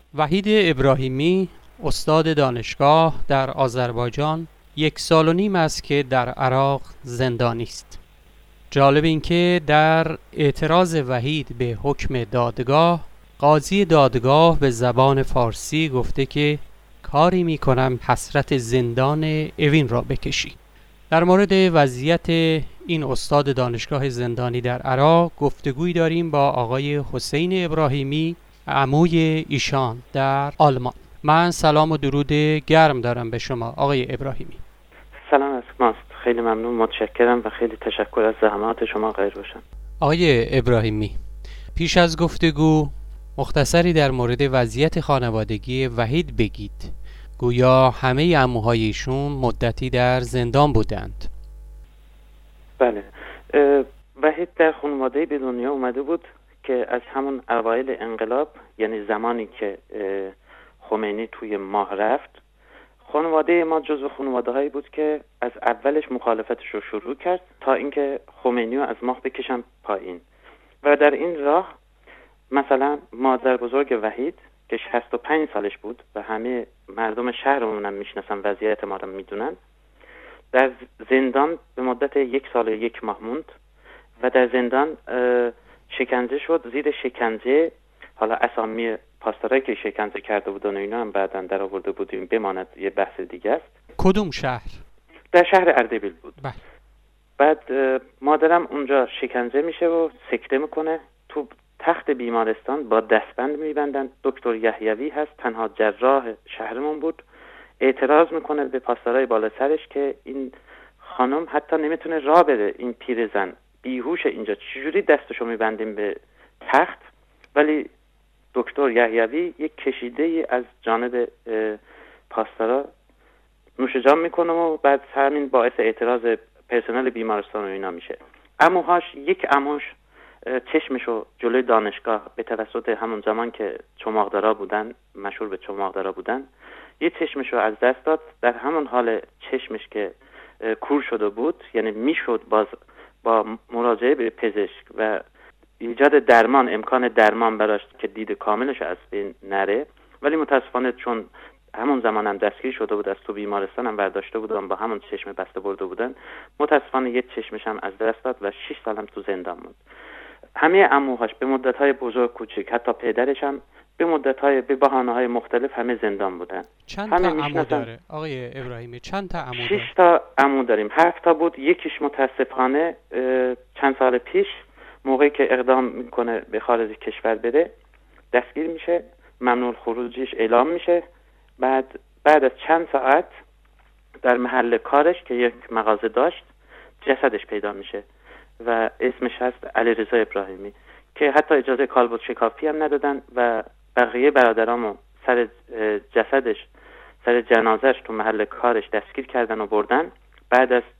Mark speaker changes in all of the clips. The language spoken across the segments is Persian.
Speaker 1: وحید ابراهیمی استاد دانشگاه در آذربایجان 1.5 سال است که در عراق زندانی است. جالب این که در اعتراض وحید به حکم دادگاه، قاضی دادگاه به زبان فارسی گفته که کاری میکنم حسرت زندان اوین را بکشی. در مورد وضعیت این استاد دانشگاه زندانی در عراق گفتگوی داریم با آقای حسین ابراهیمی، عموی ایشان در آلمان. من سلام و درود گرم دارم به شما آقای ابراهیمی.
Speaker 2: سلام از ماست. خیلی ممنون، متشکرم و خیلی تشکر از زحمات شما غیر باشم.
Speaker 1: آقای ابراهیمی، پیش از گفتگو مختصری در مورد وضعیت خانوادگی وحید بگید. گویا همه عموهای ایشون مدتی در زندان بودند.
Speaker 2: بله، وحید در خانواده به دنیا اومده بود که از همون اوایل انقلاب، یعنی زمانی که خمینی توی ماه رفت، خانواده ما جزو خانواده هایی بود که از اولش مخالفتش رو شروع کرد تا اینکه خمینی رو از ماه بکشن پایین. و در این راه مثلا مادر بزرگ وحید که 65 سالش بود و همه مردم شهرمون هم میشناسن، وضعیت ما رو میدونن، در زندان به مدت 1 سال و 1 ماه موند و در زندان شکنجه شد. زیر شکنجه، حالا اسامی پاسدارایی که شکنجه کرده بودن و اینا هم بعداً در آورده بودیم، بماند یه بحث دیگه است.
Speaker 1: کدوم شهر؟
Speaker 2: در شهر اردبیل بود.
Speaker 1: بله.
Speaker 2: بعد مادرم اونجا شکنجه میشه و سکته میکنه. تو تخت بیمارستان با دستبند میبندن. دکتر یحیوی هست، تنها جراح شهرمون بود. اعتراض میکنه به پاسدارای بالا سرش که این خانم حتی نمیتونه راه بره، این پیرزن بیهوش اینجا، چجوری دستشو میبندیم به تخت؟ ولی دکتر یحیوی یک کشیده ای از جانب پاسدارا نوش جان میکنه و بعد همین باعث اعتراض پرسنل بیمارستان و اینا میشه. عموهاش، یک عموش چشمشو جلوی دانشگاه به توسط همون زمان که چماقدارا بودن، مشهور به چماقدارا بودن، یه چشمشو از دست داد. در همون حال چشمش که کور شده بود، یعنی میشد باز با مراجعه به پزشک و ایجاد درمان، امکان درمان براش که دید کاملش از بین نره، ولی متاسفانه چون همون زمان هم دستگیر شده بود، از تو بیمارستان هم برداشته بودن، با همون چشم بسته برده بودن، متاسفانه یه چشمش هم از دست داد و 6 سال هم تو زندان موند. همه عموهاش به مدت‌های بزرگ کوچک، حتی پدرش هم به مدت‌های، به بهانه‌های مختلف همه زندان بودن.
Speaker 1: چند تا عمو داره آقای ابراهیمی؟ چند تا عمو داره؟
Speaker 2: 6 تا عمو داریم. 7 تا بود. یکیش متاسفانه چند سال پیش موقعی که اقدام میکنه به خارج کشور بره دستگیر میشه، ممنوع خروجیش اعلام میشه. بعد از چند ساعت در محل کارش که یک مغازه داشت جسدش پیدا میشه و اسمش هست علیرضا ابراهیمی، که حتی اجازه کالبد شکافی هم ندادن و بقیه برادرامو سر جسدش، سر جنازش تو محل کارش دستگیر کردن و بردن. بعد از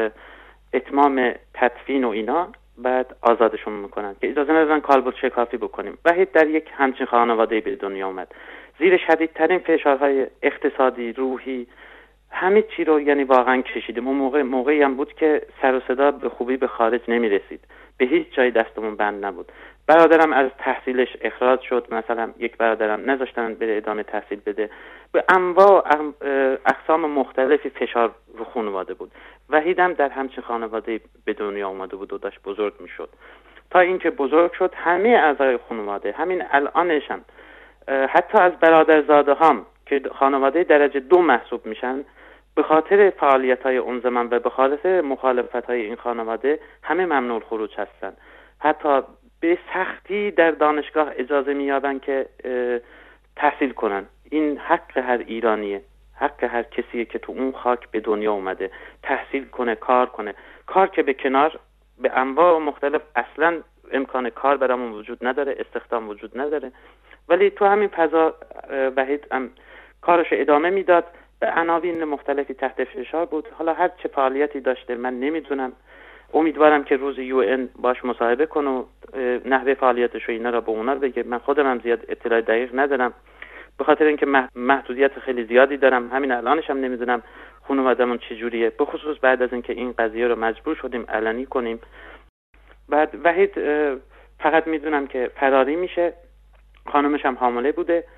Speaker 2: اتمام تدفین و اینا بعد آزادشون میکنن که اجازه ندادن کالبد شکافی بکنیم. وحید در یک همچین خانواده به دنیا اومد، زیر شدیدترین فشارهای اقتصادی، روحی، همه چی رو یعنی واقعا کشیدیم. اون موقعی هم بود که سر و صدا به خوبی به خارج نمیرسید، به هیچ جای دستمون بند نبود. برادرم از تحصیلش اخراج شد، مثلا یک برادرم نذاشتن بره ادامه تحصیل بده. به انواع اقسام مختلفی فشار رو خانواده بود. وحیدم در همچین خانواده به دنیا اومده بود و داشت بزرگ میشد. تا اینکه بزرگ شد همه اعضای خانواده، همین الانش هم، حتی از برادرزاده هم که خانواده درجه 2 محسوب میشن، به خاطر فعالیت‌های اون زمان و به خاطر مخالفت‌های این خانواده همه ممنوع خروج هستن. حتی به سختی در دانشگاه اجازه می‌یابن که تحصیل کنن. این حق هر ایرانیه، حق هر کسیه که تو اون خاک به دنیا اومده، تحصیل کنه، کار کنه. کار که به کنار، به انواع مختلف اصلا امکان کار برامون وجود نداره، استخدام وجود نداره، ولی تو همین فضا وحید هم کارش ادامه میداد. به عناوین مختلفی تحت فشار بود. حالا هر چه فعالیتی داشته من نمیدونم. امیدوارم که روز UN باش مصاحبه کنه و نحوه فعالیتش و اینا را به اونا بگه. من خودم هم زیاد اطلاع دقیق ندارم، به خاطر اینکه محدودیت خیلی زیادی دارم. همین الانش هم نمیدونم خانواده‌مون چجوریه، به خصوص بعد از اینکه این قضیه رو مجبور شدیم علنی کنیم. بعد وحید فقط میدونم که فراری میشه، خانمش هم حامله بوده.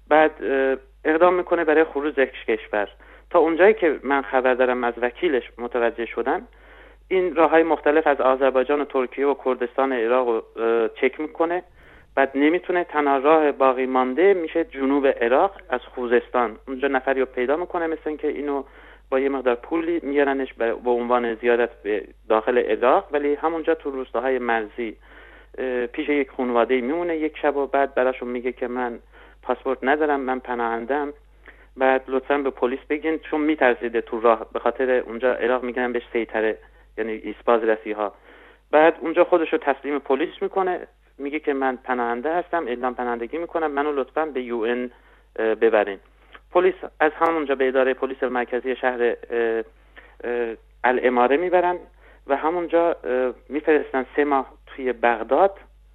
Speaker 2: بعد اقدام میکنه برای خروج از کشور. تا اونجایی که من خبر دارم از وکیلش متوجه شدم، این راههای مختلف از آذربایجان و ترکیه و کردستان عراق رو چک میکنه. بعد نمیتونه، تنها راه باقی مانده میشه جنوب عراق از خوزستان. اونجا نفری رو پیدا میکنه، مثل اینکه اینو با یه مقدار پولی میارنش به عنوان زیارت به داخل عراق، ولی همونجا تو روستاهای مرزی پیش یک خانواده میمونه یک شب و بعد براشون میگه که من پاسپورت ندارم، من پناهنده‌ام، بعد لطفاً به پلیس بگین، چون میترسیده تو راه، به خاطر اونجا عراق میگن بهش سیطره، یعنی ایسبازرسی ها. بعد اونجا خودشو تسلیم پلیس میکنه، میگه که من پناهنده هستم، اعلام پناهندگی میکنم، منو لطفاً به UN ببرین. پلیس از همونجا به اداره پلیس مرکزی شهر الاماره میبرن و همونجا میفرستن 3 ماه توی بغداد،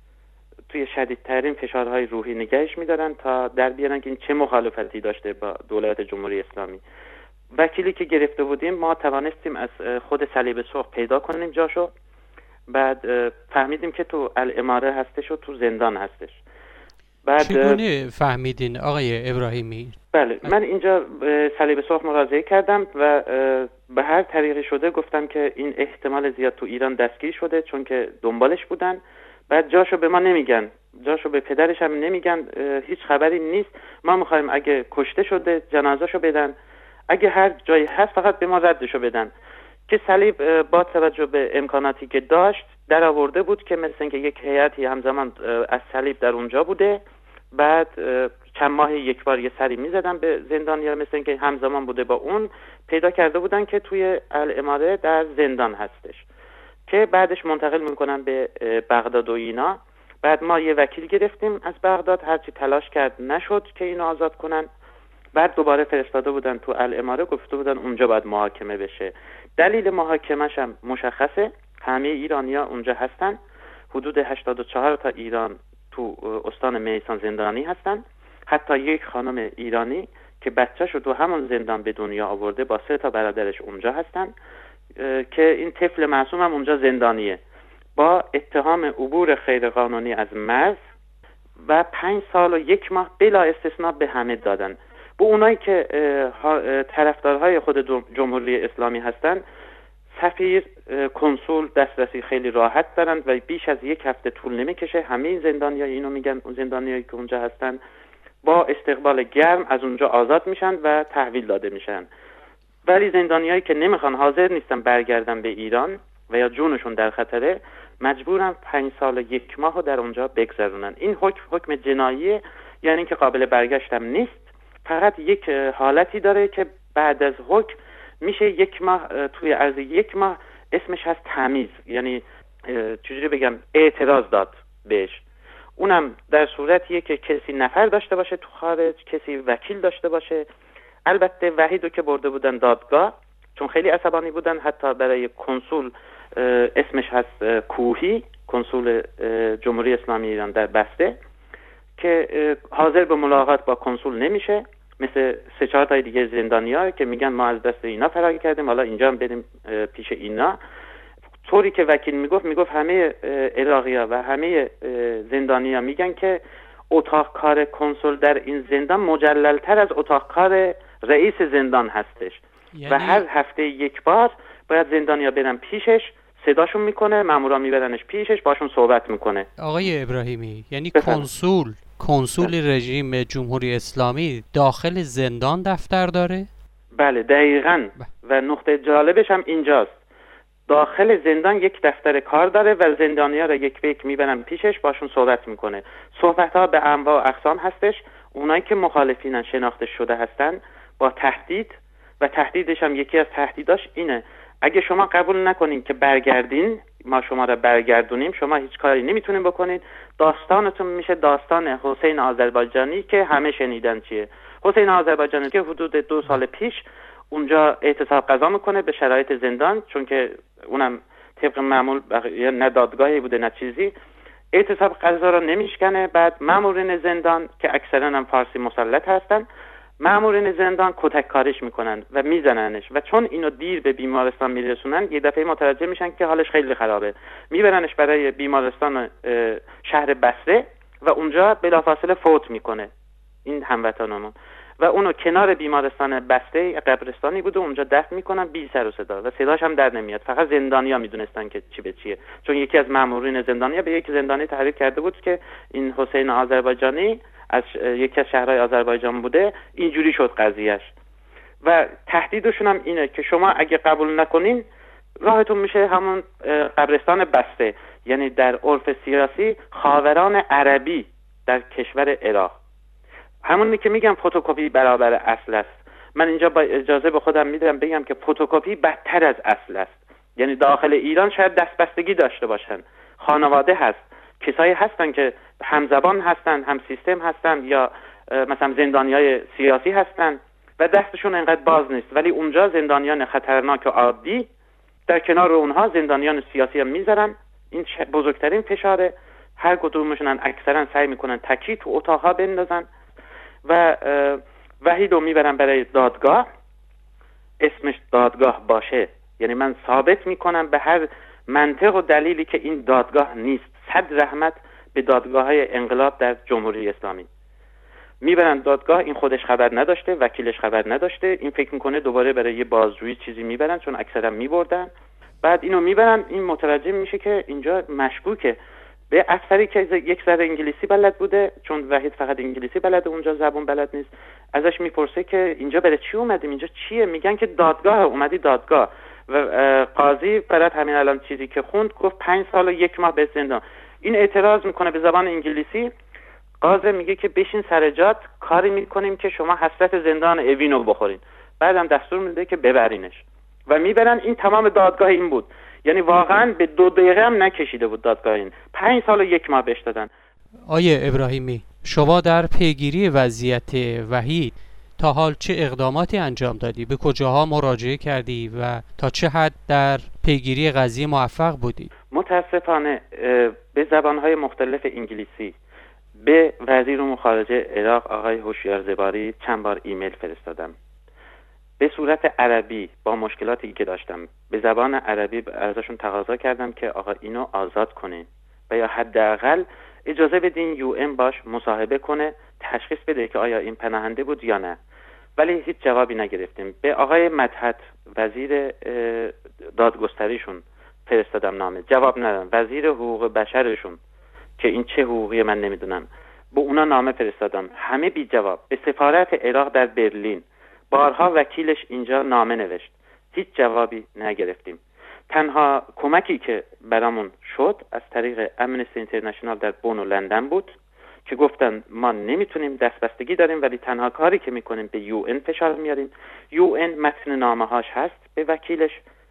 Speaker 2: توی شدیدترین فشارهای روحی نگهش میدارن تا در بیارن که این چه مخالفتی داشته با دولت جمهوری اسلامی. وکیلی که گرفته بودیم ما توانستیم از خود صلیب سرخ پیدا کنیم جاشو. بعد فهمیدیم که تو الاماره هستش و تو زندان هستش. بعد
Speaker 1: چگونه فهمیدین آقای ابراهیمی؟
Speaker 2: بله، من اینجا صلیب سرخ مراجعه کردم و به هر طریقی شده گفتم که این احتمال زیاد تو ایران دستگیر شده، چون که دنبالش بودن. بعد جاشو به ما نمیگن، جاشو به پدرش هم نمیگن، هیچ خبری نیست. ما میخوایم اگه کشته شده جنازه‌شو بدن، اگه هر جایی هست فقط به ما ردشو بدن. که صلیب با توجه به امکاناتی که داشت در آورده بود که مثل اینکه یک هیئتی همزمان از صلیب در اونجا بوده. بعد چند ماه یک بار یه سری میزدن به زندانیا، مثل اینکه همزمان بوده با اون، پیدا کرده بودن که توی الاماره در زندان هستش که بعدش منتقل میکنن به بغداد و اینا. بعد ما یه وکیل گرفتیم از بغداد، هرچی تلاش کرد نشد که اینو آزاد کنن. بعد دوباره فرستاده بودن تو الاماره، گفته بودن اونجا باید محاکمه بشه. دلیل محاکمه‌ش هم مشخصه، همه ایرانی‌ها اونجا هستن. حدود 84 تا ایران تو استان میسان زندانی هستن. حتی یک خانم ایرانی که بچه‌شو تو همون زندان به دنیا آورده با 3 تا برادرش اونجا هستن که این طفل معصوم هم اونجا زندانیه با اتهام عبور غیرقانونی از مرز و 5 سال و 1 ماه بلا استثناء به همه دادن. با اونایی که طرفدارهای خود جمهوری اسلامی هستن، سفیر، کنسول دسترسی خیلی راحت دارند و بیش از 1 هفته طول نمیکشه. همه زندانی‌ها اینو میگن، اون زندانیایی که اونجا هستن با استقبال گرم از اونجا آزاد میشن و تحویل داده میشن. ولی زندانیایی که نمیخوان، حاضر نیستن برگردن به ایران و یا جونشون در خطره، مجبورن 5 سال و 1 ماه رو در اونجا بگذرونن. این حکم جناییه، یعنی که قابل برگشتم نیست. فقط یک حالتی داره که بعد از حکم میشه 1 ماه، توی عرض 1 ماه اسمش هست تمیز، یعنی چجوری بگم، اعتراض داد بهش. اونم در صورتیه که کسی نفر داشته باشه تو خارج، کسی وکیل داشته باشه. البته وحیدو که برده بودن دادگاه، چون خیلی عصبانی بودن، حتی برای کنسول اسمش هست کوهی، کنسول جمهوری اسلامی ایران در بسته، که حاضر به ملاقات با کنسول نمیشه، مثل 3-4 تای دیگه زندانی‌ها که میگن ما از دست اینا فرار کردیم، حالا اینجا هم بریم پیش اینا. طوری که وکیل میگفت همه عراقی‌ها و همه زندانی‌ها میگن که اتاق کار کنسول در این زندان مجلل‌تر از اتاق کار رئیس زندان هستش. و هر هفته 1 بار باید زندانی‌ها برن پیشش، صداشون میکنه، مامورا میبرنش پیشش، باشون صحبت میکنه.
Speaker 1: آقای ابراهیمی، یعنی کنسول رژیم جمهوری اسلامی داخل زندان دفتر داره؟
Speaker 2: بله دقیقاً. و نقطه جالبش هم اینجاست، داخل زندان یک دفتر کار داره و زندانی‌ها را یک به یک میبرن پیشش، باشون صحبت میکنه. صحبت‌ها به انواع و اقسام هستش. اونایی که مخالفینن شناخته شده هستن با تهدید، و تهدیدش هم یکی از تهدیداش اینه اگه شما قبول نکنین که برگردین، ما شما را برگردونیم، شما هیچ کاری نمیتونین بکنین. داستانتون میشه داستان حسین آذربایجانی که همه شنیدن چیه. حسین آذربایجانی که حدود 2 سال پیش اونجا اعتصاب قضا میکنه به شرایط زندان، چون که اونم طبق معمول نه دادگاهی بوده نه چیزی، اعتصاب قضا رو نمیشکنه. بعد مامورین زندان که اکثرا هم فارسی مسلط هستن، مامورین زندان کتک کاریش میکنن و میزننش، و چون اینو دیر به بیمارستان میرسونن یه دفعه متوجه میشن که حالش خیلی خرابه، میبرنش برای بیمارستان شهر بصره و اونجا بلافاصله فوت میکنه. این هموطنمون، و اونو کنار بیمارستان بسته قبرستانی بوده، اونجا دفن میکنن بی سر و صدا و صداش هم در نمیاد. فقط زندانیا میدونستن که چی به چیه، چون یکی از مامورین زندانیا به یک زندانی تحریک کرده بود که این حسین آذربایجانی از یکی از شهرهای آذربایجان بوده، اینجوری شد قضیهش. و تهدیدشون هم اینه که شما اگه قبول نکنین راهتون میشه همون قبرستان بسته، یعنی در عرف سیاسی خاوران عربی در کشور عراق. همونی که میگم فتوکپی برابر اصل است. من اینجا با اجازه به خودم میدم بگم که فتوکپی بدتر از اصل است. یعنی داخل ایران شاید دستبستگی داشته باشن، خانواده هست، کسایی هستن که همزبان هستن، هم سیستم هستن، یا مثلا زندانیای سیاسی هستن و دستشون انقدر باز نیست، ولی اونجا زندانیان خطرناک و عادی در کنار اونها زندانیان سیاسی هم میذارن. این بزرگترین فشاره. هر کدومشون اکثرا سعی میکنن تکی تو اتاقها بندازن و وحید رو میبرن برای دادگاه. اسمش دادگاه باشه، یعنی من ثابت میکنم به هر منطق و دلیلی که این دادگاه نیست. 100 رحمت به دادگاه‌های انقلاب در جمهوری اسلامی. میبرن دادگاه، این خودش خبر نداشته، وکیلش خبر نداشته، این فکر میکنه دوباره برای یه بازجویی چیزی میبرن، چون اکثرا میبردن. بعد اینو میبرن، این متوجه میشه که اینجا مشکوکه به افسری که یک ذره انگلیسی بلد بوده، چون وحید فقط انگلیسی بلده، اونجا زبون بلد نیست. ازش میپرسه که اینجا برای چی اومدیم، اینجا چیه؟ میگن که دادگاه، اومدی دادگاه. و قاضی برات همین الان چیزی که خوند گفت 5 سال و 1 ماه به زندان. این اعتراض میکنه به زبان انگلیسی. قاضی میگه که بشین سر جات، کاری میکنیم که شما حسرت زندان اوینو بخورین. بعدم دستور میده که ببرینش و میبرن. این تمام دادگاه این بود، یعنی واقعا به 2 دقیقه هم نکشیده بود دادگاه این. 5 سال و 1 ماه بهش دادن.
Speaker 1: آیه ابراهیمی، شما در پیگیری وضعیت وحید تا حال چه اقداماتی انجام دادی؟ به کجاها مراجعه کردی و تا چه حد در پیگیری قضیه موفق بودی؟
Speaker 2: متاسفانه به زبانهای مختلف انگلیسی به وزیر امور خارجه عراق آقای هوشیار زباری چند بار ایمیل فرستادم. به صورت عربی با مشکلاتی که داشتم به زبان عربی ازشون تقاضا کردم که آقا اینو آزاد کنین و یا حداقل اجازه بدین یو ام باش مصاحبه کنه، تشخیص بده که آیا این پناهنده بود یا نه. ولی هیچ جوابی نگرفتیم. به آقای مدحت وزیر دادگستریشون فرستادم نامه، جواب ندادن. وزیر حقوق بشرشون که این چه حقوقی من نمیدونم، به اونا نامه فرستادم، همه بی جواب. به سفارت عراق در برلین بارها وکیلش اینجا نامه نوشت، هیچ جوابی نگرفتیم. تنها کمکی که برامون شد از طریق امنستی اینترنشنال در بون و لندن بود که گفتن ما نمیتونیم، دستبستگی داریم، ولی تنها کاری که میکنیم به یو ان فشار میاریم. یو ان متن نامه هاش هست به وکیلش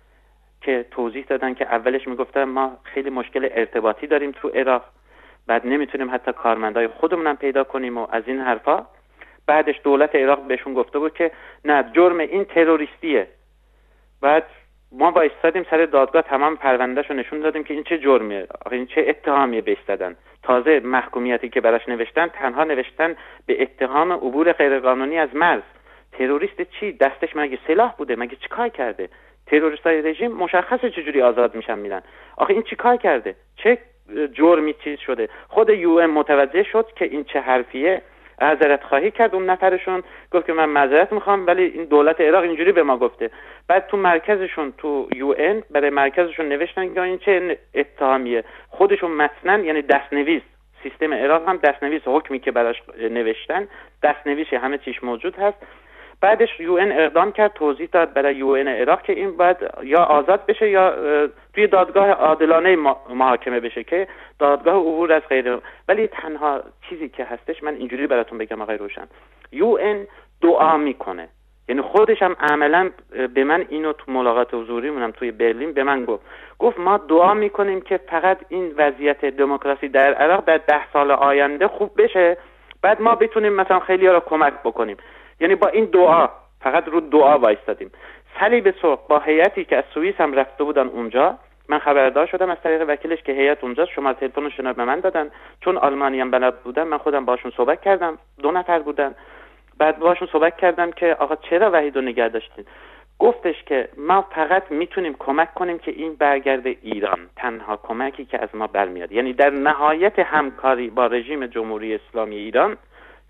Speaker 2: که توضیح دادن که اولش میگفتن ما خیلی مشکل ارتباطی داریم تو عراق، بعد نمیتونیم حتی کارمندای خودمونم پیدا کنیم و از این حرفا. بعدش دولت عراق بهشون گفته بود که نه، جرم این تروریستیه. بعد ما با ایستادیم سر دادگاه، تمام پروندهشو نشون دادیم که این چه جرمیه، این چه اتهامیه بهش زدن. تازه محکومیتی که براش نوشتن تنها نوشتن به اتهام عبور غیرقانونی از مرز. تروریست چی؟ دستش مگه سلاح بوده؟ مگه چیکار کرده؟ تروریستای رژیم مشخصه چجوری آزاد میشن میرن. آخه این چیکار کرده؟ چه جرمی چیز شده؟ خود یو ام متوجه شد که این چه حرفیه، معذرت خواهی کرد. اون نفرشون گفت که من معذرت میخوام ولی این دولت عراق اینجوری به ما گفته. بعد تو مرکزشون تو یو ان برای مرکزشون نوشتن که این چه اتهامیه. خودشون متنن، یعنی دستنویس، سیستم عراق هم دستنویس، حکمی که براش نوشتن دستنویس همه چیش موجود هست. بعدش یو ان اقدام کرد، توضیح داد برای یو ان عراق که این باید یا آزاد بشه یا توی دادگاه عادلانه محاکمه بشه که دادگاه عبور از غیر. ولی تنها چیزی که هستش، من اینجوری براتون بگم آقای روشن، یو ان دعا میکنه. یعنی خودش هم عملا به من اینو تو ملاقات حضوری مونم توی برلین به من گفت ما دعا میکنیم که فقط این وضعیت دموکراسی در عراق در 10 سال آینده خوب بشه، بعد ما بتونیم مثلا خیلی ها رو کمک بکنیم. یعنی با این دعا، فقط رو دعا وایستادیم. صلیب سرخ با هیئتی که از سوئیس هم رفته بودن اونجا، من خبردار شدم از طریق وکیلش که هیئت اونجاست، شماره تلفنشون به من دادن، چون آلمانی هم بلد بودن. من خودم باشون صحبت کردم، 2 نفر بودن. بعد باشون صحبت کردم که آقا چرا وحید رو نگه داشتین؟ گفتش که ما فقط میتونیم کمک کنیم که این برگرده ایران، تنها کمکی که از ما برمیاد. یعنی در نهایت همکاری با رژیم جمهوری اسلامی ایران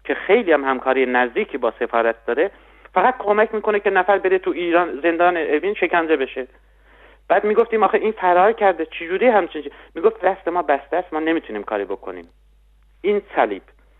Speaker 2: که خیلی هم همکاری نزدیکی با سفارت داره، فقط کمک میکنه که نفر بره تو ایران زندان اوین شکنجه بشه. بعد میگفتیم آخه این فرار کرده چجوری همچین میگفت دست ما بسته است، ما نمیتونیم کاری بکنیم. این صلیب.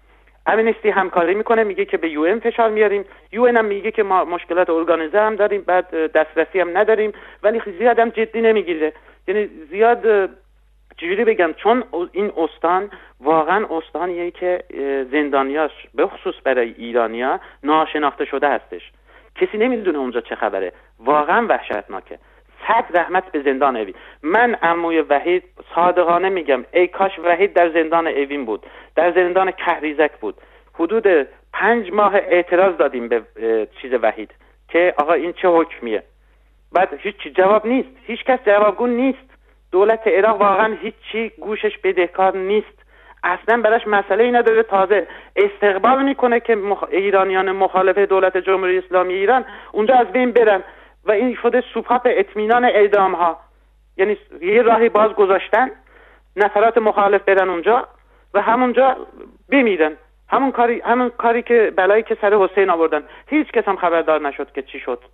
Speaker 2: امنستی همکاری میکنه، میگه که به یو ان فشار میاریم، یو ان هم میگه که ما مشکلات ارگانیزه هم داریم، بعد دسترسی هم نداریم، ولی زیاد هم جدی نمیگیره. یعنی زیاد چجوری بگم، چون این استان واقعا استانیه که زندانیاش به خصوص برای ایرانیا ناشناخته شده هستش. کسی نمیدونه اونجا چه خبره. واقعا وحشتناکه. صد رحمت به زندان اوین. من عموی وحید صادقانه میگم ای کاش وحید در زندان اوین بود، در زندان کهریزک بود. حدود 5 ماه اعتراض دادیم به چیز وحید که آقا این چه حکمیه. بعد هیچ جواب نیست، هیچ کس جوابگو نیست. دولت عراق واقعا هیچی گوشش بدهکار نیست، اصلا براش مسئله ای نداره. تازه استقبال میکنه که ایرانیان مخالف دولت جمهوری اسلامی ایران اونجا از بین برن و این شده سوپاپ اطمینان اعدام ها. یعنی یه راهی باز گذاشتن نفرات مخالف برن اونجا و همونجا بمیرن. همون کاری که بلایی که سر حسین آوردن. هیچ کس هم خبردار نشد که چی شد.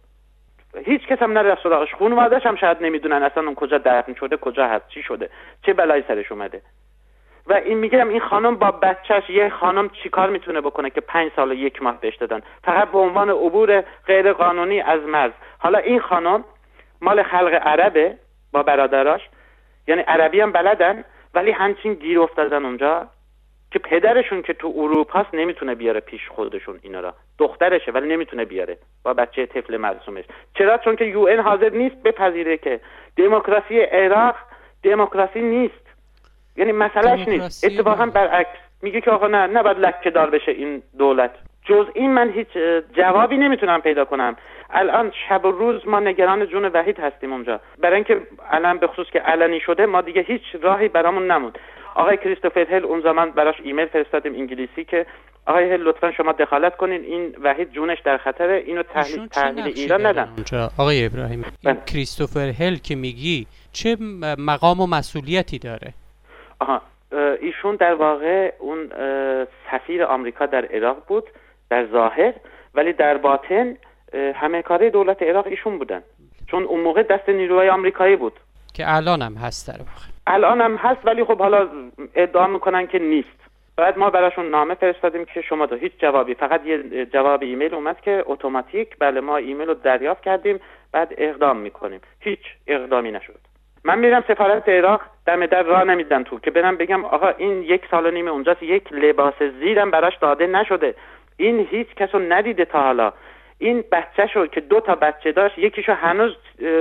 Speaker 2: هیچ کس هم نرفت سراغش. خانواده‌اش هم شاید نمیدونن اصلا اون کجا دفن شده، کجا هست، چی شده، چه بلایی سرش اومده. و این میگم این خانم با بچهش، یه خانم چیکار میتونه بکنه که 5 سال و 1 ماه بهش دادن فقط به عنوان عبور غیر قانونی از مرز. حالا این خانم مال خلق عربه با برادراش، یعنی عربی هم بلدن، ولی همچین گیر افتادن اونجا که پدرشون که تو اروپا است نمیتونه بیاره پیش خودشون اینا را. دخترشه ولی نمیتونه بیاره با بچه طفل معصومش. چرا؟ چون که یو ان حاضر نیست بپذیره که دموکراسی عراق دموکراسی نیست. یعنی مسئلهش نیست، اتفاقا برعکس میگه که آقا نه باید لکه دار بشه این دولت. جز این من هیچ جوابی نمیتونم پیدا کنم. الان شب و روز ما نگران جون وحید هستیم اونجا، برای اینکه الان به خصوص که علنی شده ما دیگه هیچ راهی برامون نموند. آقای کریستوفر هل اون زمان براش ایمیل فرستادیم انگلیسی که آقای هل لطفا شما دخالت کنین، این وحید جونش در خطره، اینو تحویل ایران ندن.
Speaker 1: آقای ابراهیمی این کریستوفر هل که میگی چه مقام و مسئولیتی داره؟
Speaker 2: ایشون در واقع اون سفیر آمریکا در عراق بود در ظاهر، ولی در باطن همه کاره دولت عراق ایشون بودن، چون اون موقع دست نیروهای آمریکایی بود
Speaker 1: که الان هم هست در واقع.
Speaker 2: الان هم هست ولی خب حالا ادعا میکنن که نیست. بعد ما براشون نامه فرستادیم که شما تو هیچ جوابی، فقط یه جواب ایمیل اومد که اتوماتیک بله ما ایمیل رو دریافت کردیم بعد اقدام میکنیم. هیچ اقدامی نشد. من میرم سفارت عراق دم در راه نمیدن تو که برم بگم آقا این 1 سال و نیم اونجاست، یک لباس زیرم براش داده نشده، این هیچ کسو ندیده تا حالا. این بچه‌شو که 2 تا بچه داشت یکیشو هنوز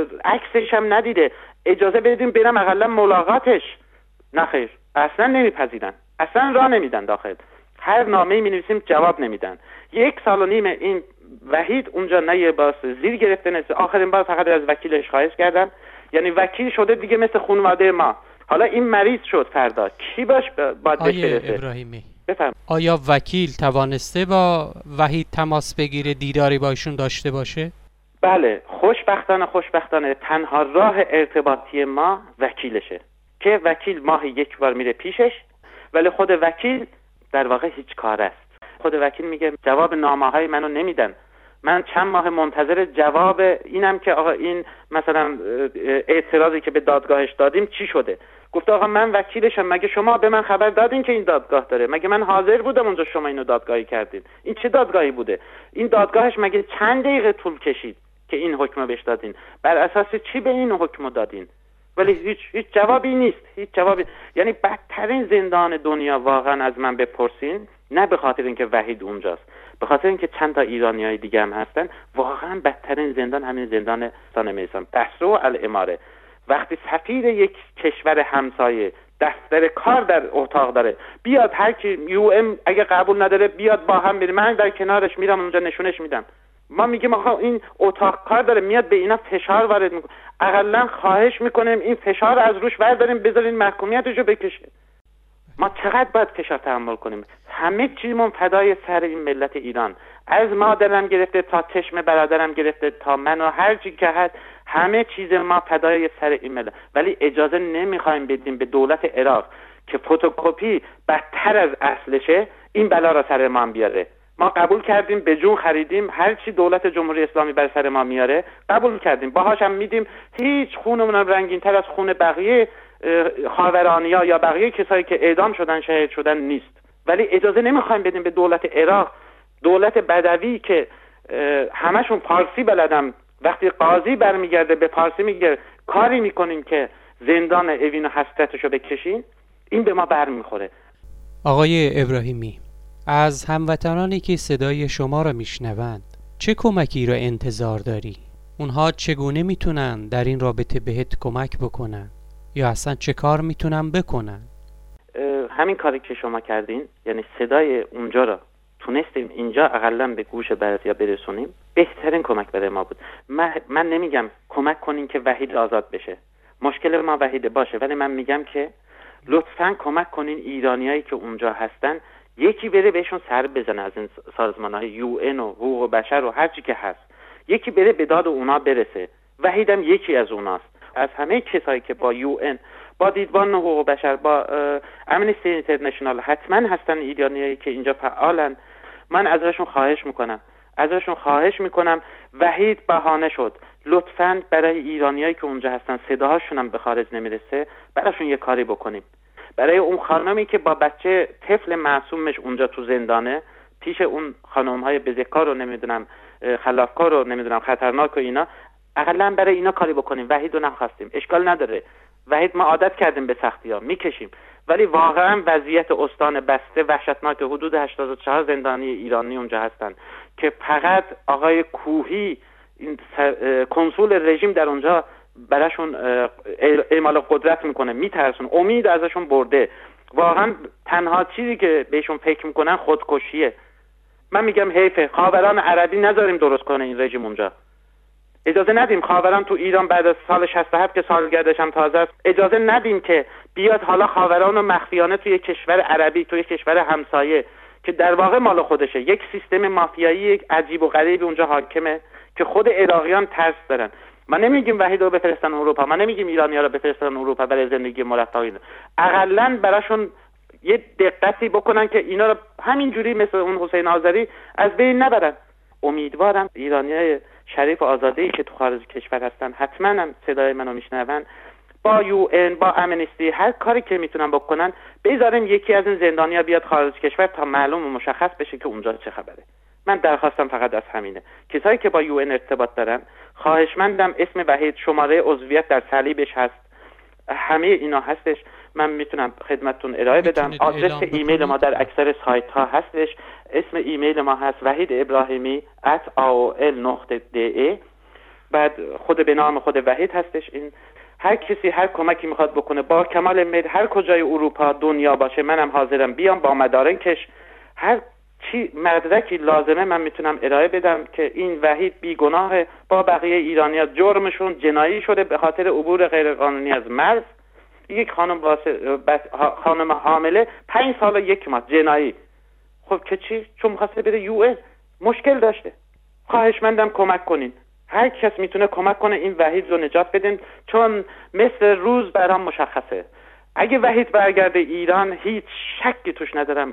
Speaker 2: عکسش هم ندیده، اجازه بدیم برم اقلا ملاقاتش. نخیر، اصلا نمیپذیرن، اصلا راه نمیدن داخل. هر نامه‌ای می‌نویسیم جواب نمیدن. 1 سال و نیم این وحید اونجا نه یه باس زیر گرفته نه. آخرین بار فقط از وکیلش خواهش کردم، یعنی وکیل شده دیگه مثل خانواده ما. حالا این مریض شد، فردا کی باش باید بهش برسه؟
Speaker 1: ابراهیمی
Speaker 2: بفرم.
Speaker 1: آیا وکیل توانسته با وحید تماس بگیره، دیداری با ایشون داشته باشه؟
Speaker 2: بله، خوشبختانه تنها راه ارتباطی ما وکیلشه که وکیل ماهی 1 بار میره پیشش، ولی خود وکیل در واقع هیچ کار است. خود وکیل میگه جواب نامه‌های منو نمیدن. من چند ماه منتظر جواب اینم که آقا این مثلا اعتراضی که به دادگاهش دادیم چی شده. گفت آقا من وکیلشم، مگه شما به من خبر دادین که این دادگاه داره؟ مگه من حاضر بودم اونجا شما اینو دادگاهی کردین؟ این چه دادگاهی بوده؟ این دادگاهش مگه چند دقیقه طول کشید که این حکم بهش دادین؟ بر اساس چی به این حکم دادین؟ ولی هیچ جوابی نیست، هیچ جوابی. یعنی بدترین زندان دنیا واقعا از من بپرسین، نه به خاطر اینکه وحید اونجاست، به خاطر اینکه چند تا ایرانیای دیگه هم هستن. واقعا بدترین زندان همین زندان میثم بصره و الاماره. وقتی سفیر یک کشور همسایه دفتر کار در اتاق داره، بیاد هر کی یو ام اگه قبول نداره بیاد با هم بریم، من در کنارش میرم اونجا نشونش میدم. ما میگیم آقا این اتاق کار داره، میاد به اینا فشار وارد میکنه، اقلا خواهش میکنیم این فشار از روش برداریم بذارین محکومیتشو بکشه. ما چقدر باید فشار تحمل کنیم؟ همه چیزمون فدای سر این ملت ایران، از مادرم گرفته تا چشم برادرم گرفته تا من و هر چی که هست، همه چیز ما فدای سر این ملت. ولی اجازه نمیخوایم بدیم به دولت عراق که فتوکپی بدتر از اصلشه این بلا را سر ما بیاره. ما قبول کردیم، به جون خریدیم، هر چی دولت جمهوری اسلامی بر سر ما میاره قبول کردیم، باهاش هم میدیم. هیچ خونمون رنگین تر از خون بقیه خاورانیا یا بقیه کسایی که اعدام شدن، شهید شدن نیست. ولی اجازه نمیخوایم بدیم به دولت عراق، دولت بدوی که همشون پارسی بلدم، وقتی قاضی برمیگرده به پارسی میگه کاری میکنیم که زندان اوین و حسرتشو بکشین، این به ما برمیخوره.
Speaker 1: آقای ابراهیمی، از هموطنانی که صدای شما را میشنوند چه کمکی را انتظار داری؟ اونها چگونه میتونن در این رابطه بهت کمک بکنن یا اصلا چه کار میتونن بکنن؟
Speaker 2: همین کاری که شما کردین، یعنی صدای اونجا را تونستیم اینجا اقلا به گوش بعضیا برسونیم، بهترین کمک برای ما بود. من نمیگم کمک کنین که وحید آزاد بشه، مشکل ما وحید باشه، ولی من میگم که لطفاً کمک کنین ایرانیایی که اونجا هستن، یکی بره بهشون سر بزنه از این سازمان‌های UN و حقوق بشر و هر چی که هست، یکی بره به داد اونا برسه. وحیدم یکی از اوناست. از همه کسایی که با UN، با دیدبان حقوق بشر، با امنستی اینترنشنال حتما هستن ایرانیایی که اینجا فعالن، من ازشون خواهش میکنم وحید بهانه شد، لطفاً برای ایرانیایی که اونجا هستن صداهاشون هم به خارج نمیرسه براشون یه کاری بکنیم. برای اون خانمی که با بچه طفل معصومش اونجا تو زندانه، پیش اون خانم‌های بزهکار و نمیدونم خلافکار و نمیدونم خطرناک و اینا، اقلا برای اینا کاری بکنیم. وحید رو نخواستیم، اشکال نداره، وحید ما عادت کردیم به سختی‌ها، میکشیم، ولی واقعا وضعیت استان بسته وحشتناک. حدود 84 زندانی ایرانی اونجا هستن که فقط آقای کوهی، این کنسول رژیم در اونجا براشون اعمال قدرت میکنه، میترسون، امید ازشون برده. واقعا تنها چیزی که بهشون فکر میکنن خودکشیه. من میگم حیفه، خاوران عربی نذاریم درست کنه این رژیم اونجا، اجازه ندیم. خاوران تو ایران بعد از سال 67 که سالگردش هم تازه است، اجازه ندیم که بیاد حالا خاوران و مخفیانه توی کشور عربی، توی کشور همسایه که در واقع مال خودشه، یک سیستم مافیایی عجیب و غریبی اونجا حاکمه که خود عراقیان ترس دارن. ما نمیگیم وحید رو بفرستن اروپا، ما نمیگیم ایرانی‌ها رو بفرستن اروپا برای زندگی مرفه، اقلن براشون یه دقتی بکنن که اینا رو همینجوری مثل اون حسین آذری از بین نبرن. امیدوارم ایرانیای شریف و آزاده‌ای که تو خارج کشور هستن حتما هم صدای منو میشنون، با UN، با امنستی، هر کاری که میتونن بکنن، بذاریم یکی از این زندانیا بیاد خارج کشور تا معلوم و مشخص بشه که اونجا چه خبره. من درخواستم فقط از همینه. کسایی که با UN ارتباط دارن، خواهشمندم اسم وحید، شماره عضویت در صلیبش هست، همه اینا هستش، من میتونم خدمتتون ارائه بدم. آدرس ایمیل ما در اکثر سایت ها هستش، اسم ایمیل ما هست wahid@aol.de، بعد خود به نام خود وحید هستش. این هر کسی هر کمکی میخواد بکنه با کمال میل، هر کجای اروپا دنیا باشه، منم حاضرم بیام با مدارکش، هر چی مدرکی لازمه من میتونم ارائه بدم که این وحید بیگناه، با بقیه ایرانی‌ها جرمشون جنایی شده به خاطر عبور غیرقانونی از مرز. یک خانم حامله 5 سال و 1 ماه جنایی، خب که چی؟ چون می‌خواسته بره UN، مشکل داشته. خواهشمندم کمک کنین، هر کس میتونه کمک کنه این وحید رو نجات بدین، چون مثل روز برام مشخصه اگه وحید برگرده ایران، هیچ شکی توش ندارم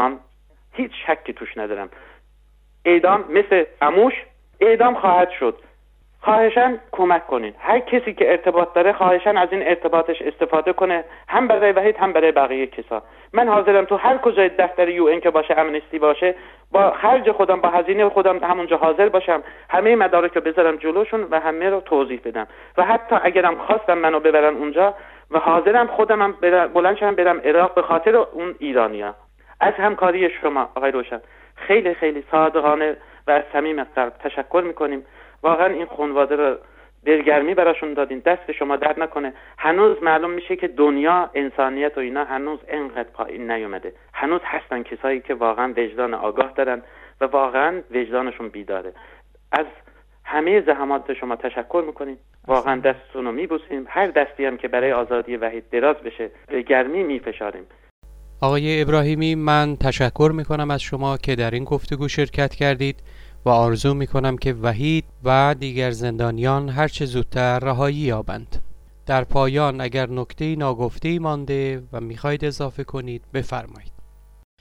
Speaker 2: اعدام مثل عموش اعدام خواهد شد. خواهشاً کمک کنین، هر کسی که ارتباط داره خواهشاً از این ارتباطش استفاده کنه، هم برای وحید هم برای بقیه کسا. من حاضرم تو هر کجای دفتر UN که باشه، امنستی باشه، با خرج خودم، با هزینه خودم همونجا حاضر باشم، همه مدارک رو بذارم جلوشون و همه رو توضیح بدم. و حتی اگرم خواستم منو ببرن اونجا و حاضرم خودم بلند شم برم عراق به خاطر اون ایرانیا. از همکاری شما آقای روشن خیلی خیلی صادقانه و از صمیم قلب تشکر میکنیم. واقعا این خانواده رو دلگرمی براشون دادین، دست شما درد نکنه. هنوز معلوم میشه که دنیا، انسانیت و اینا هنوز انقدر پایین نیومده، هنوز هستن کسایی که واقعا وجدان آگاه دارن و واقعا وجدانشون بیداره. از همه زحمات شما تشکر میکنیم، واقعا دستتون رو میبوسیم. هر دستی هم که برای آزادی وحید دراز بشه به گرمی میفشاریم.
Speaker 1: آقای ابراهیمی، من تشکر میکنم از شما که در این گفتگو شرکت کردید و آرزو میکنم که وحید و دیگر زندانیان هرچه زودتر رهایی یابند. در پایان اگر نکته‌ای ناگفته‌ای مانده و میخواید اضافه کنید بفرمایید.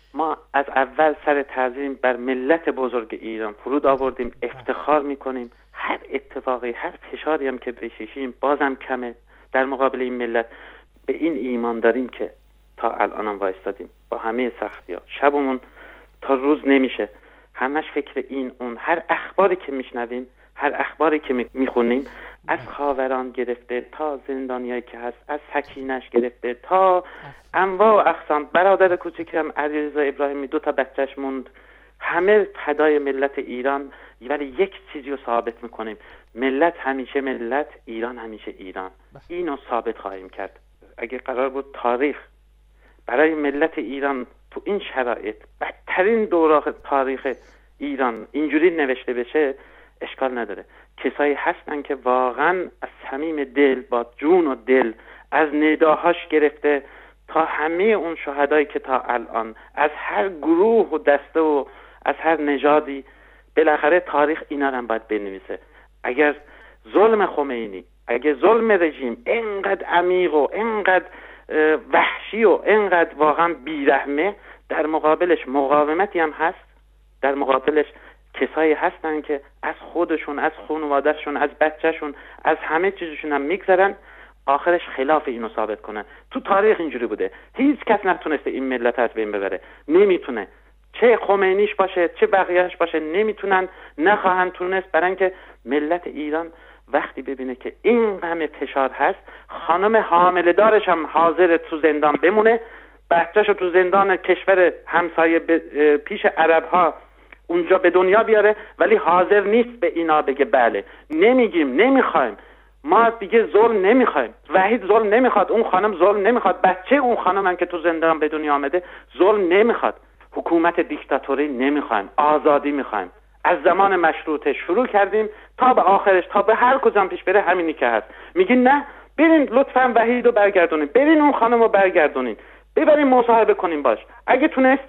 Speaker 2: ما از اول سر تعظیم بر ملت بزرگ ایران فرود آوردیم، افتخار میکنیم. هر اتفاقی، هر فشاری هم که بشیم بازم کمه در مقابل این ملت. به این ایمان داریم که تا الان هم وایستادیم با همه سختی‌ها. شبمون تا روز نمیشه، همش فکر این اون. هر اخباری که میشنویم، هر اخباری که میخونیم، از خاوران گرفته تا زندانیایی که هست، از سکینش گرفته تا انواع و اقسام. برادر کوچیکم علیرضا ابراهیمی 2 بچهش موند، همه فدای ملت ایران. ولی یک چیزی رو ثابت میکنیم، ملت همیشه ملت، ایران همیشه ایران. اینو ثابت خواهیم کرد. اگه قرار بود تاریخ برای ملت ایران تو این شرایط، بدترین دوره تاریخ ایران اینجوری نوشته بشه، اشکال نداره. کسایی هستن که واقعا از صمیم دل، با جون و دل، از نداهاش گرفته تا همه اون شهدایی که تا الان از هر گروه و دسته و از هر نژادی، بالاخره تاریخ اینا رو هم باید بنویسه. اگر ظلم خمینی، اگر ظلم رژیم اینقدر عمیق و اینقدر وحشی و اینقدر واقعا بیرحمه، در مقابلش مقاومتی هم هست، در مقابلش کسایی هستن که از خودشون، از خانوادهشون، از بچهشون، از همه چیزشون هم میگذرن، آخرش خلاف اینو ثابت کنن. تو تاریخ اینجوری بوده، هیچ کس نتونسته این ملت از بین ببره، نمیتونه. چه خمینیش باشه چه بقیهش باشه، نمیتونن، نخواهند تونست. برای اینکه ملت ایران وقتی ببینه که این همه فشار هست، خانم حامله دارش هم حاضر تو زندان بمونه، بچه‌شو تو زندان کشور همسایه پیش عرب ها اونجا به دنیا بیاره، ولی حاضر نیست به اینا بگه بله نمیگیم، نمیخوایم، ما دیگه ظلم نمیخوایم. وحید ظلم نمیخواد، اون خانم ظلم نمیخواد، بچه اون خانم هم که تو زندان به دنیا آمده ظلم نمیخواد. حکومت دیکتاتوری نمیخوایم، آزادی میخوایم. از زمان مشروطه شروع کردیم تا به آخرش، تا به هر کجا پیش بره همینی که هست. میگین نه، برین لطفاً وحید رو برگردونین، برین اون خانم رو برگردونین، ببرین مصاحبه کنین باش. اگه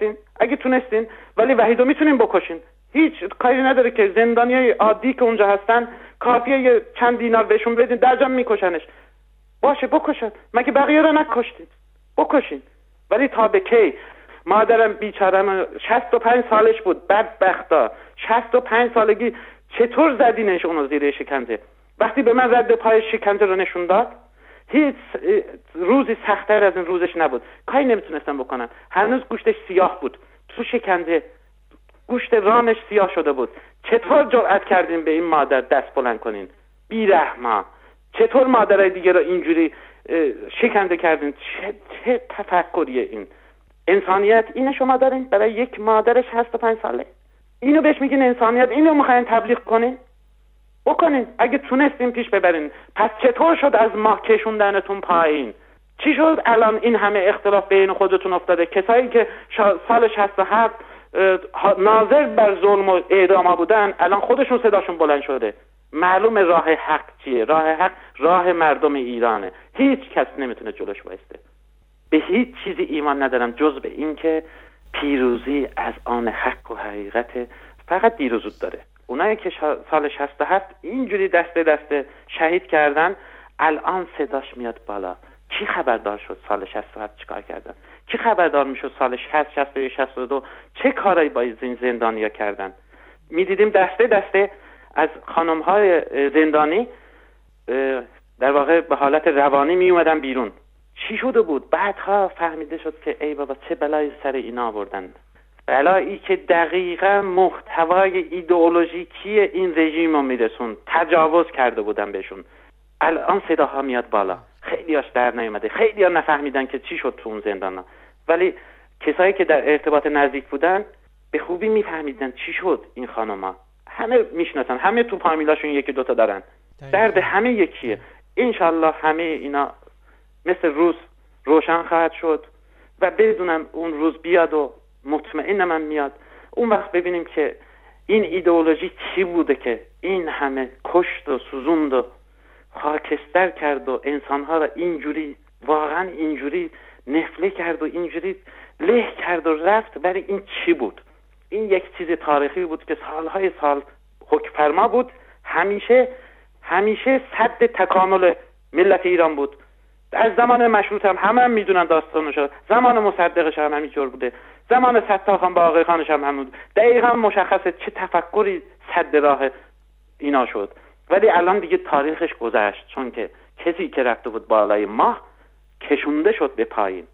Speaker 2: تونستین، ولی وحید رو میتونین بکشین، هیچ کاری نداره که زندانیای عادی که اونجا هستن کافیه یه چند دینار بهشون بدین درجا میکشنش. باشه بکشن، مگه بقیه رو نکشتید؟ بکشین. ولی تا به کی؟ مادرم بیچارم 65 سالش بود، بدبختا 65 سالگی، چطور زدینش اونو زیر شکنجه؟ وقتی به من رد پای شکنجه رو نشون داد، هیچ روزی سخت‌تر از این روزش نبود. کاری نمیتونستم بکنم. هنوز گوشتش سیاه بود تو شکنجه، گوشت رانش سیاه شده بود. چطور جرأت کردین به این مادر دست بلند کنین؟ بی‌رحما. چطور مادرای دیگه رو اینجوری شکنجه کردین؟ چه تفکریه این؟ انسانیت اینه شما دارین برای یک مادر 65 ساله؟ اینو بهش میگین انسانیت؟ اینو میخواین تبلیغ کنین؟ بکنین. اگه تونستین پیش ببرین. پس چطور شد از ماه کشوندنتون پایین؟ چی شد الان این همه اختلاف بین خودتون افتاده؟ کسایی که سال 67 ناظر بر ظلم و اعدام بودن، الان خودشون صداشون بلند شده. معلوم راه حق چیه؟ راه حق راه مردم ایرانه. هیچ کس نمیتونه جلوش وایسته. به هیچ چیزی ایمان ندارم جز به این که پیروزی از آن حق و حقیقت. فقط دیر و زود داره. اونایی که سال 67 اینجوری دسته دسته شهید کردن، الان صداش میاد بالا. کی خبردار شد سال 67 چیکار کردن؟ کی خبردار میشد سال 60 61 62 چه کارایی با این زندانیا کردن؟ میدیدیم دسته دسته از خانم‌های زندانی در واقع به حالت روانی می اومدن بیرون. چی شده بود؟ بعدها فهمیده شد که ای بابا چه بلایی سر اینا آوردن. بلایی که دقیقا محتوای ایدئولوژیکی این رژیم رو میرسون، تجاوز کرده بودن بهشون. الان صداها میاد بالا. خیلیاش در نیومده، خیلیا نفهمیدن که چی شد تو اون زندانا، ولی کسایی که در ارتباط نزدیک بودن به خوبی میفهمیدن چی شد. این خانوما همه میشناسن، همه تو فامیلاشون یکی دوتا دارن، درد همه یکیه. انشالله همه اینا مثل روز روشن خواهد شد و بدونم اون روز بیاد و مطمئنم میاد. اون وقت ببینیم که این ایدئولوژی چی بوده که این همه کشت و سوزوند و خاکستر کرد و انسانها را اینجوری واقعا اینجوری نفله کرد و اینجوری له کرد و رفت. برای این چی بود؟ این یک چیز تاریخی بود که سالهای سال حکمفرما بود، همیشه صد تکامل ملت ایران بود. از زمان مشروط هم همه میدونن داستانش، زمان مصدقش هم همینجور بوده، زمان ستارخان با آقای خانش هم همون دقیقا مشخصه چه تفکری سد راه اینا شد. ولی الان دیگه تاریخش گذشت، چون که کسی که رفته بود بالای ماه کشونده شد به پایین.